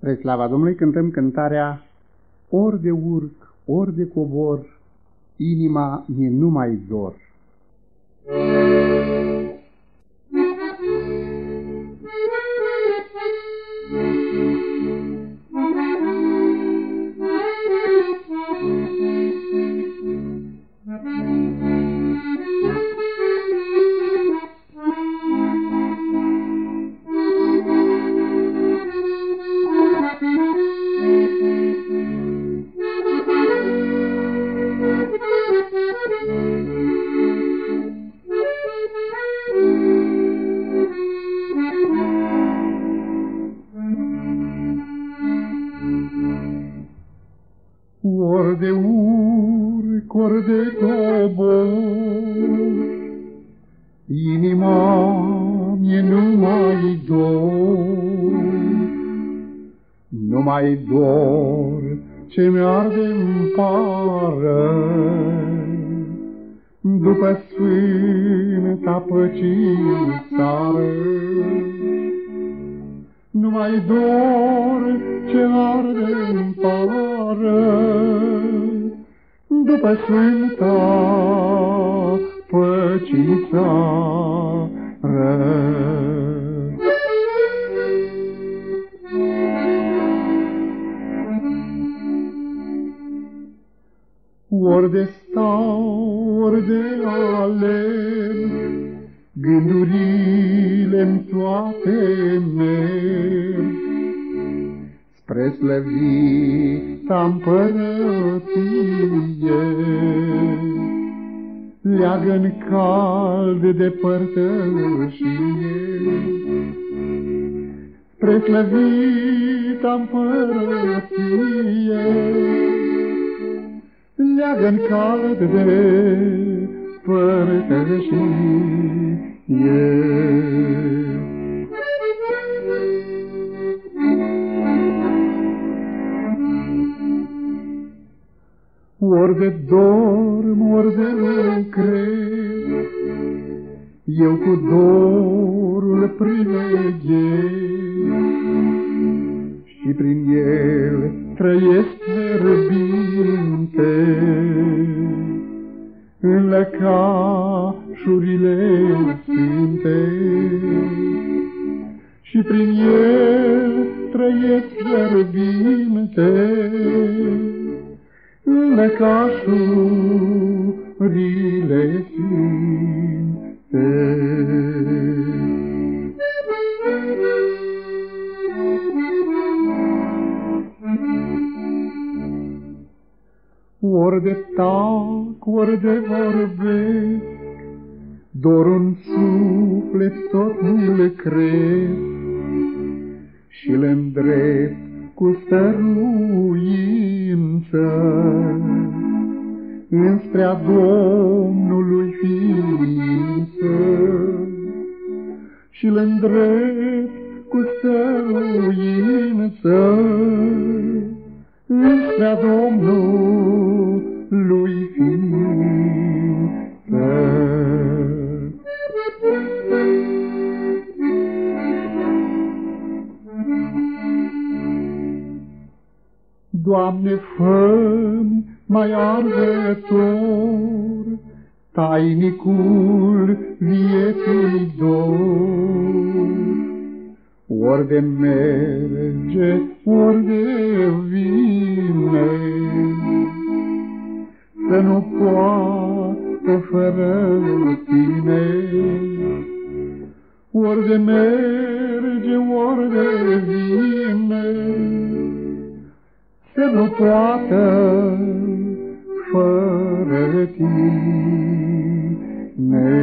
Spre slava Domnului cântăm cântarea Ori de urc, ori de cobor, inima mi-e numai dor. Ori de urc, ori de cobor, inima mi-e numai dor, numai dor ce mi-arde-n pară, după sfânta păcii țară. Numai dor ce arde-n pară, după sfânta păcii țară. Ori de stau, ori de alerg, gândurile-mi toate merg spre slăvita împărăție. Leagă-n cald de părtășie spre slăvita împărăție. Leagă-n cald de părtășie. Ori de dorm, ori de lucrez, eu cu dorul priveghez și prin el trăiesc fierbinte în lăcașurile sfinte, și prin el trăiesc fierbinte în lăcașurile sfinte. Ori de tac, ori de vorbesc, dorul-n suflet tot nu-l cresc și le-ndrept cu stăruință înspre-a Domnului ființă, și le-ndrept cu stăruință înspre-a Domnului ființă. Doamne, fă-mi mai arzător tainicul vieții dor, ori de merge, ori de vine, să nu poată fără tine. Ori de merge, ori de vine, să nu poată fără tine.